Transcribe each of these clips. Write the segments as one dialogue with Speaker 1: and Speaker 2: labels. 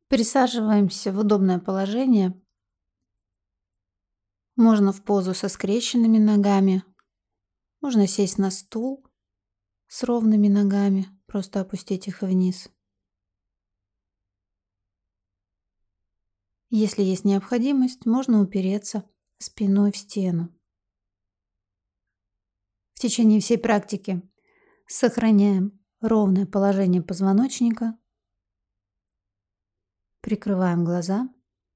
Speaker 1: Присаживаемся в удобное положение. Можно в позу со скрещенными ногами. Можно сесть на стул с ровными ногами, просто опустить их вниз. Если есть необходимость, можно упереться спиной в стену. В течение всей практики сохраняем ровное положение позвоночника, прикрываем глаза,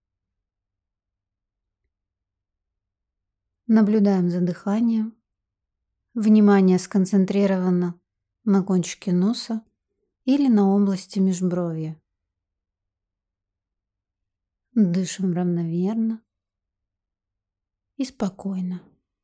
Speaker 1: наблюдаем за дыханием. Внимание сконцентрировано на кончике носа или на области межбровья. Дышим равномерно и спокойно.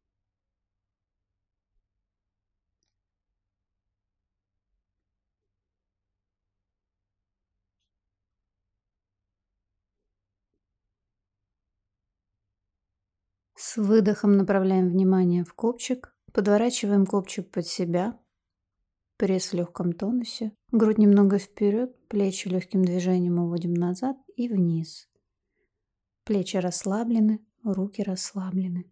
Speaker 1: С выдохом направляем внимание в копчик, подворачиваем копчик под себя, пресс в легком тонусе, грудь немного вперед, плечи легким движением уводим назад и вниз. Плечи расслаблены, руки расслаблены.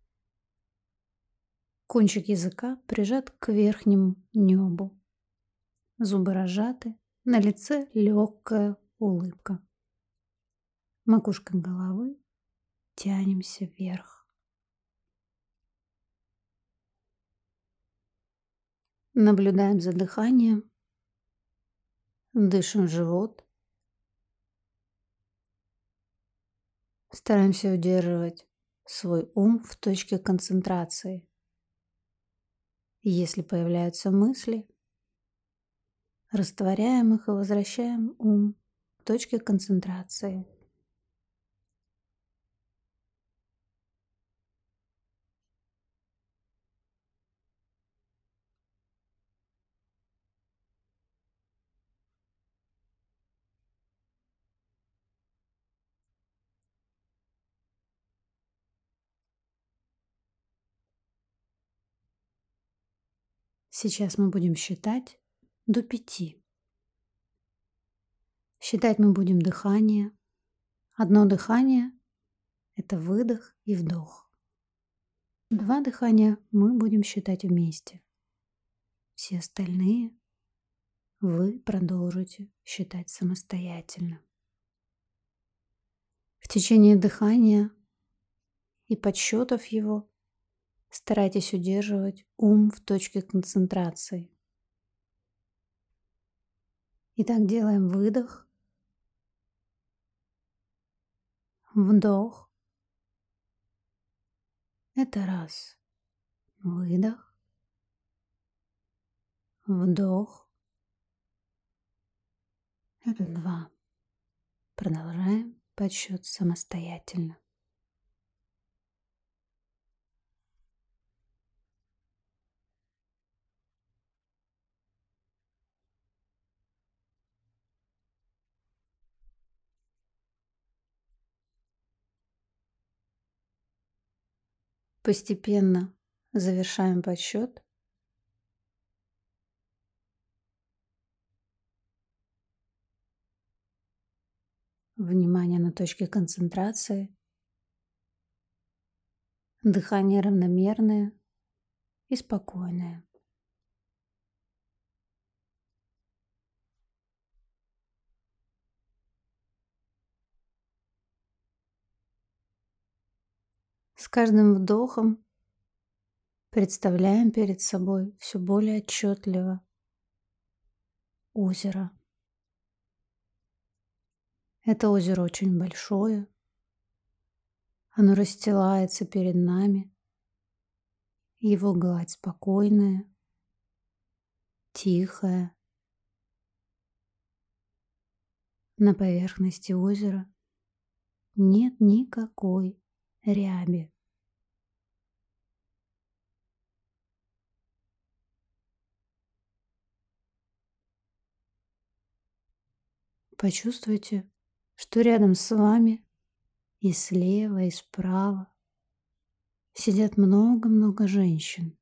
Speaker 1: Кончик языка прижат к верхнему небу. Зубы разжаты, на лице легкая улыбка. Макушка головы, тянемся вверх. Наблюдаем за дыханием, дышим в живот. Стараемся удерживать свой ум в точке концентрации. Если появляются мысли, растворяем их и возвращаем ум к точке концентрации. Сейчас мы будем считать до 5. Считать мы будем дыхание. Одно дыхание – это выдох и вдох. 2 дыхания мы будем считать вместе. Все остальные вы продолжите считать самостоятельно. В течение дыхания и подсчетов его старайтесь удерживать ум в точке концентрации. Итак, делаем выдох, вдох. Это раз. Выдох, вдох. Это 2. Продолжаем подсчет самостоятельно. Постепенно завершаем подсчет. Внимание на точке концентрации. Дыхание равномерное и спокойное. С каждым вдохом представляем перед собой все более отчетливо озеро. Это озеро очень большое. Оно расстилается перед нами. Его гладь спокойная, тихая. На поверхности озера нет никакой ряби. Почувствуйте, что рядом с вами и слева, и справа сидят много-много женщин.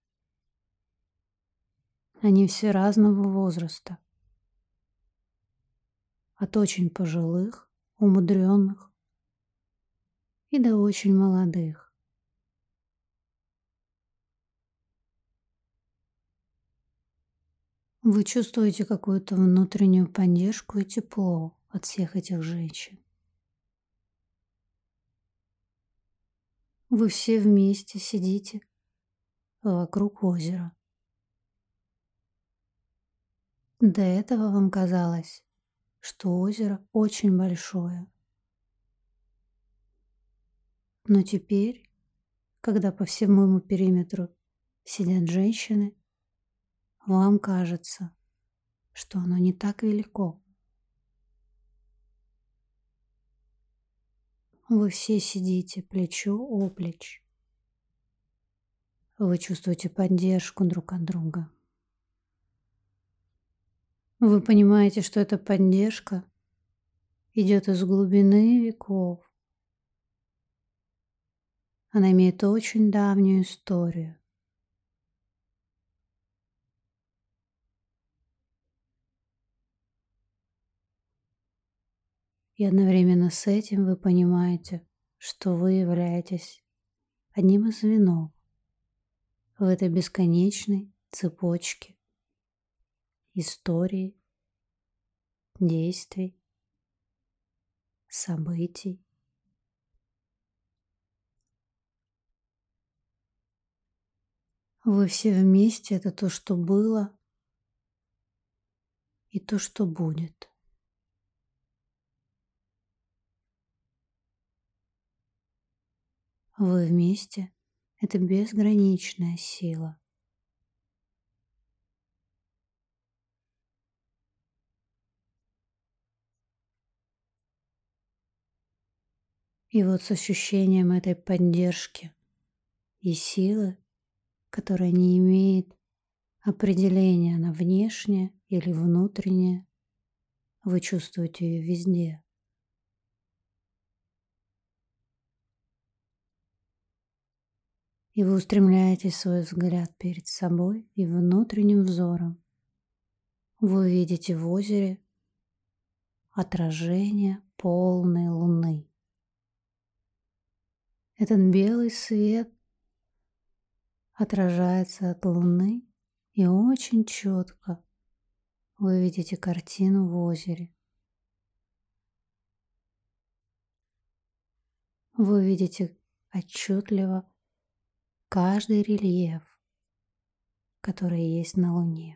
Speaker 1: Они все разного возраста. От очень пожилых умудренных и до очень молодых. Вы чувствуете какую-то внутреннюю поддержку и тепло от всех этих женщин. Вы все вместе сидите вокруг озера. До этого вам казалось, что озеро очень большое. Но теперь, когда по всему ему периметру сидят женщины, вам кажется, что оно не так велико. Вы все сидите плечо о плечо. Вы чувствуете поддержку друг от друга. Вы понимаете, что эта поддержка идет из глубины веков. Она имеет очень давнюю историю. И одновременно с этим вы понимаете, что вы являетесь одним из звеньев в этой бесконечной цепочке истории, действий, событий. Вы все вместе — это то, что было, и то, что будет. Вы вместе — это безграничная сила. И вот с ощущением этой поддержки и силы, которая не имеет определения на внешнее или внутреннее, вы чувствуете ее везде. И вы устремляете свой взгляд перед собой и внутренним взором. Вы видите в озере отражение полной луны. Этот белый свет отражается от луны, и очень четко вы видите картину в озере. Вы видите отчетливо каждый рельеф, который есть на Луне.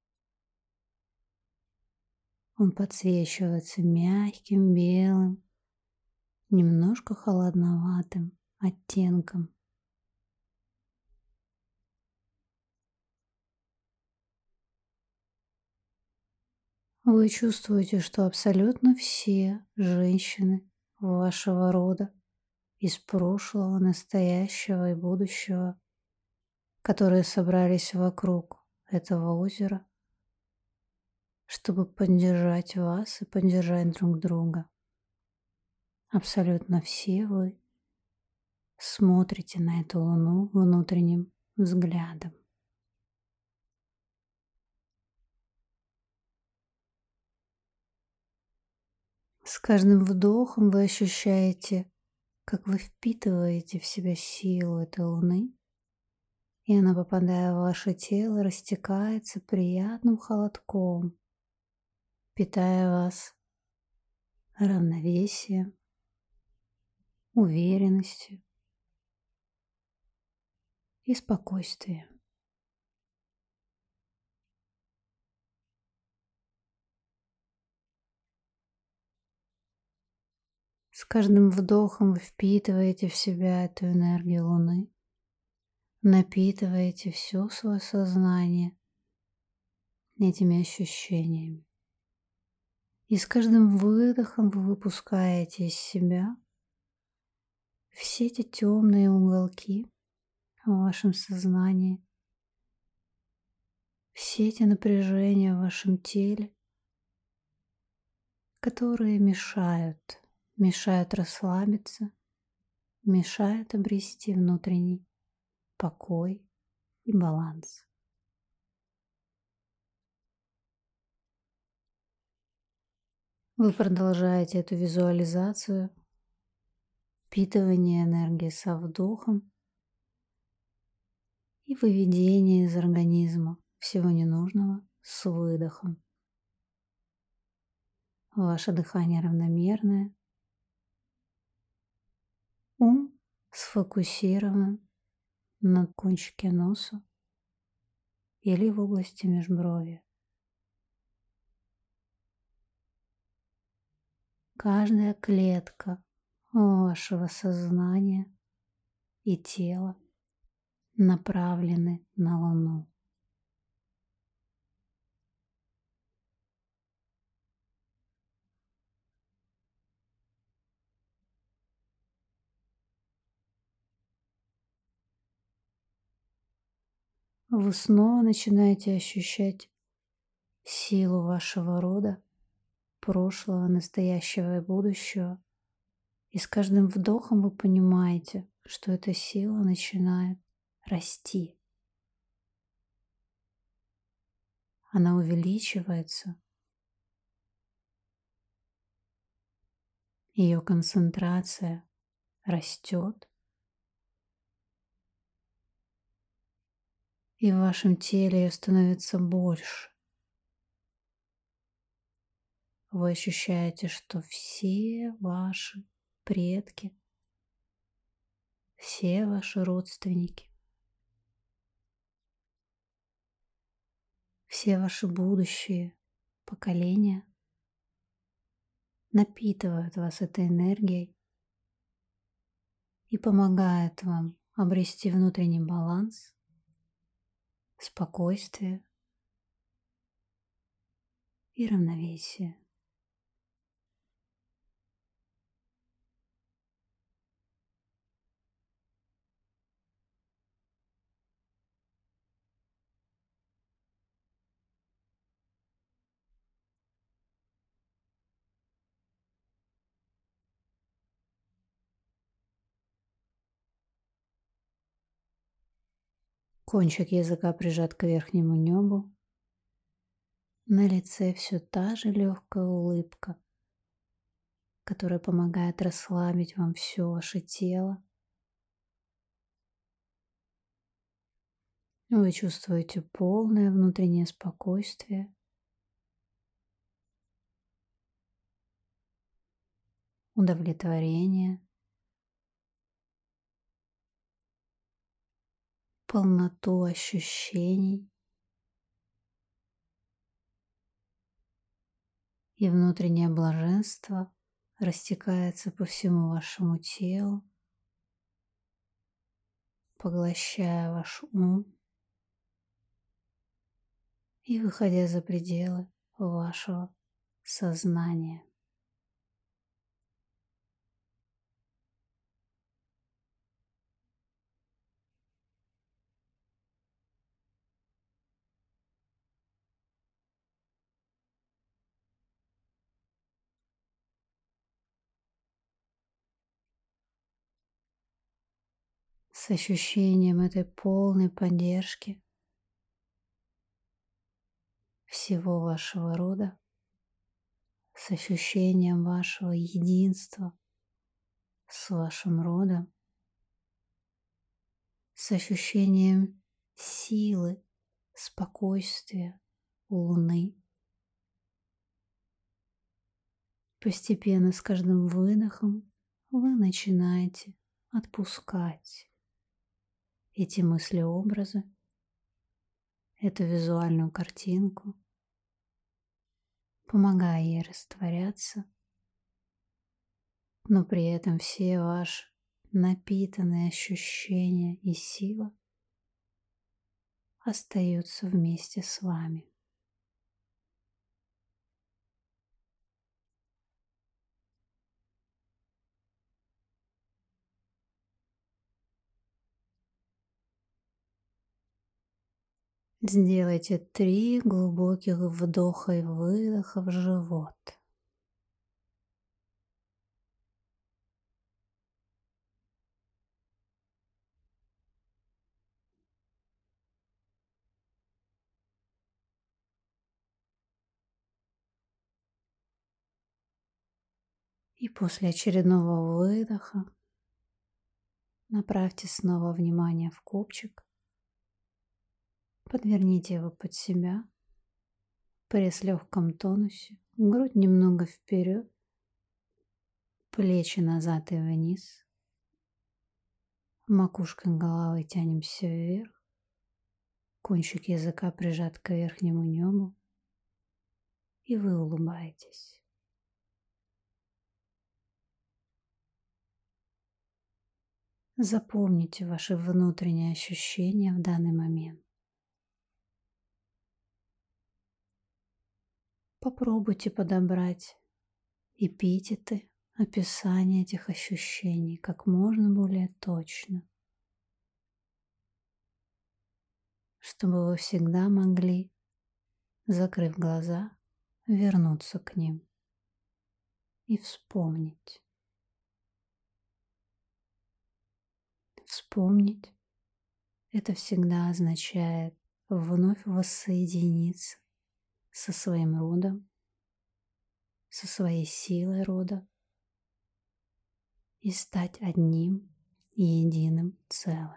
Speaker 1: Он подсвечивается мягким белым, немножко холодноватым оттенком. Вы чувствуете, что абсолютно все женщины вашего рода из прошлого, настоящего и будущего, которые собрались вокруг этого озера, чтобы поддержать вас и поддержать друг друга. Абсолютно все вы смотрите на эту луну внутренним взглядом. С каждым вдохом вы ощущаете, как вы впитываете в себя силу этой луны, и она, попадая в ваше тело, растекается приятным холодком, питая вас равновесием, уверенностью и спокойствием. С каждым вдохом вы впитываете в себя эту энергию Луны, напитываете все свое сознание этими ощущениями. И с каждым выдохом вы выпускаете из себя все эти темные уголки в вашем сознании, все эти напряжения в вашем теле, которые мешают расслабиться, мешают обрести внутренний покой и баланс. Вы продолжаете эту визуализацию, впитывание энергии со вдохом и выведение из организма всего ненужного с выдохом. Ваше дыхание равномерное, ум сфокусирован на кончике носа или в области межброви. Каждая клетка вашего сознания и тела направлены на Луну. Вы снова начинаете ощущать силу вашего рода, прошлого, настоящего и будущего. И с каждым вдохом вы понимаете, что эта сила начинает расти. Она увеличивается, ее концентрация растет, и в вашем теле ее становится больше. Вы ощущаете, что все ваши предки, все ваши родственники, все ваши будущие поколения напитывают вас этой энергией и помогают вам обрести внутренний баланс, спокойствие и равновесие. Кончик языка прижат к верхнему небу. На лице все та же легкая улыбка, которая помогает расслабить вам все ваше тело. Вы чувствуете полное внутреннее спокойствие, удовлетворение, полноту ощущений и внутреннее блаженство растекается по всему вашему телу, поглощая ваш ум и выходя за пределы вашего сознания. С ощущением этой полной поддержки всего вашего рода, с ощущением вашего единства с вашим родом, с ощущением силы, спокойствия Луны. Постепенно с каждым выдохом вы начинаете отпускать эти мысли-образы, эту визуальную картинку, помогая ей растворяться, но при этом все ваши напитанные ощущения и сила остаются вместе с вами. Сделайте 3 глубоких вдоха и выдоха в живот. И после очередного выдоха направьте снова внимание в копчик. Подверните его под себя. Пресс в легком тонусе. Грудь немного вперед. Плечи назад и вниз. Макушкой головы тянемся вверх. Кончик языка прижат к верхнему небу. И вы улыбаетесь. Запомните ваши внутренние ощущения в данный момент. Попробуйте подобрать эпитеты, описание этих ощущений как можно более точно, чтобы вы всегда могли, закрыв глаза, вернуться к ним и вспомнить. Вспомнить — это всегда означает вновь воссоединиться со своим родом, со своей силой рода и стать одним и единым целым.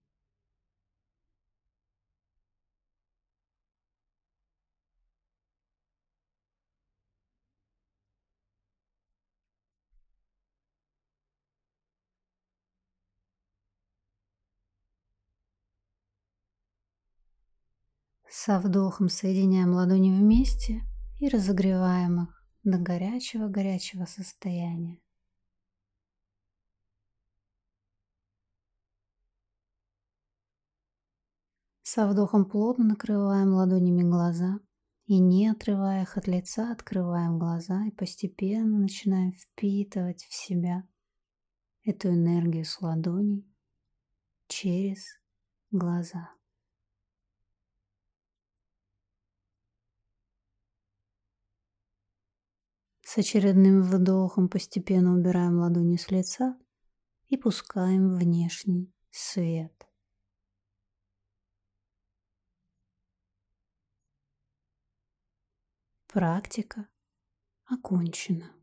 Speaker 1: Со вдохом соединяем ладони вместе и разогреваем их до горячего-горячего состояния. Со вдохом плотно накрываем ладонями глаза и, не отрывая их от лица, открываем глаза и постепенно начинаем впитывать в себя эту энергию с ладоней через глаза. С очередным вдохом постепенно убираем ладони с лица и пускаем внешний свет. Практика окончена.